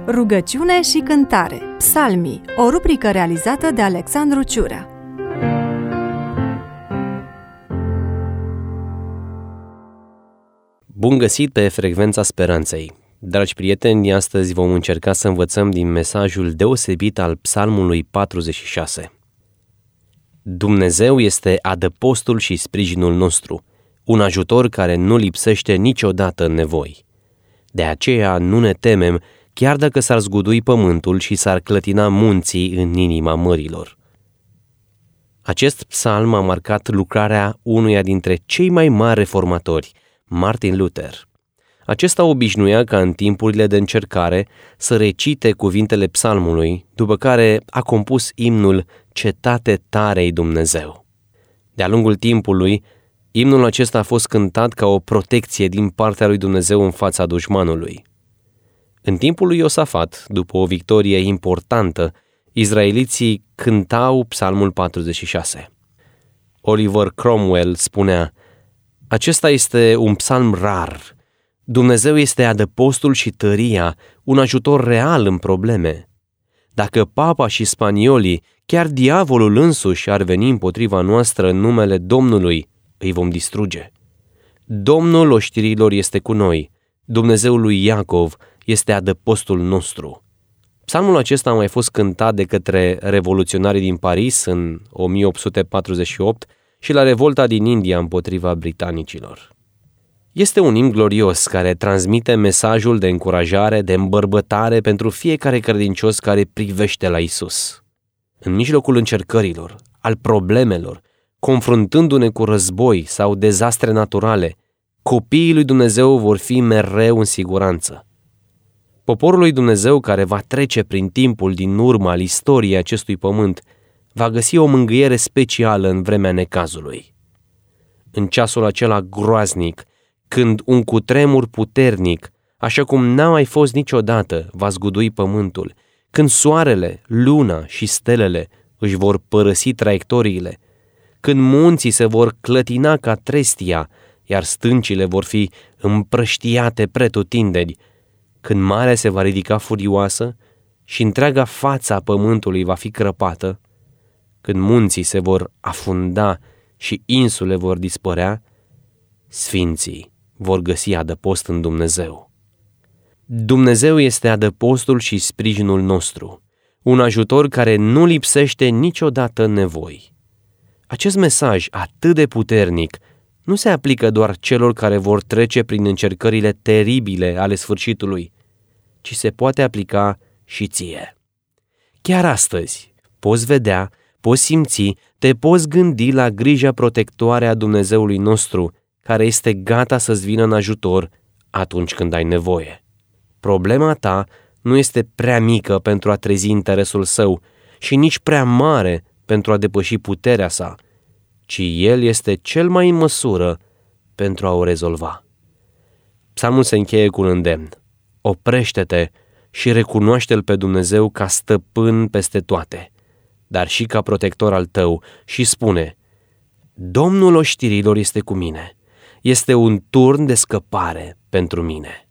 Rugăciune și cântare. Psalmii, o rubrică realizată de Alexandru Ciurea. Bun găsit pe Frecvența Speranței! Dragi prieteni, astăzi vom încerca să învățăm din mesajul deosebit al Psalmului 46. Dumnezeu este adăpostul și sprijinul nostru, un ajutor care nu lipsește niciodată în nevoi. De aceea nu ne temem, chiar dacă s-ar zgudui pământul și s-ar clătina munții în inima mărilor. Acest psalm a marcat lucrarea unuia dintre cei mai mari reformatori, Martin Luther. Acesta obișnuia ca în timpurile de încercare să recite cuvintele psalmului, după care a compus imnul Cetate tare-i Dumnezeu. De-a lungul timpului, imnul acesta a fost cântat ca o protecție din partea lui Dumnezeu în fața dușmanului. În timpul lui Iosafat, după o victorie importantă, izraeliții cântau psalmul 46. Oliver Cromwell spunea: acesta este un psalm rar. Dumnezeu este adăpostul și tăria, un ajutor real în probleme. Dacă papa și spaniolii, chiar diavolul însuși ar veni împotriva noastră în numele Domnului, îi vom distruge. Domnul oștirilor este cu noi, Dumnezeul lui Iacov este adăpostul nostru. Psalmul acesta a mai fost cântat de către revoluționarii din Paris în 1848 și la revolta din India împotriva britanicilor. Este un imn glorios care transmite mesajul de încurajare, de îmbărbătare pentru fiecare credincios care privește la Isus. În mijlocul încercărilor, al problemelor, confruntându-ne cu război sau dezastre naturale, copiii lui Dumnezeu vor fi mereu în siguranță. Poporul lui Dumnezeu care va trece prin timpul din urmă al istoriei acestui pământ va găsi o mângâiere specială în vremea necazului. În ceasul acela groaznic, când un cutremur puternic, așa cum n-a mai fost niciodată, va zgudui pământul, când soarele, luna și stelele își vor părăsi traiectoriile, când munții se vor clătina ca trestia, iar stâncile vor fi împrăștiate pretutindeni, când marea se va ridica furioasă și întreaga fața pământului va fi crăpată, când munții se vor afunda și insule vor dispărea, sfinții vor găsi adăpost în Dumnezeu. Dumnezeu este adăpostul și sprijinul nostru, un ajutor care nu lipsește niciodată în nevoi. Acest mesaj atât de puternic nu se aplică doar celor care vor trece prin încercările teribile ale sfârșitului, ci se poate aplica și ție. Chiar astăzi poți vedea, poți simți, te poți gândi la grija protectoare a Dumnezeului nostru, care este gata să-ți vină în ajutor atunci când ai nevoie. Problema ta nu este prea mică pentru a trezi interesul său și nici prea mare pentru a depăși puterea sa, ci el este cel mai în măsură pentru a o rezolva. Psalmul se încheie cu un îndemn: oprește-te și recunoaște-L pe Dumnezeu ca stăpân peste toate, dar și ca protector al tău, și spune: Domnul oștirilor este cu mine, este un turn de scăpare pentru mine.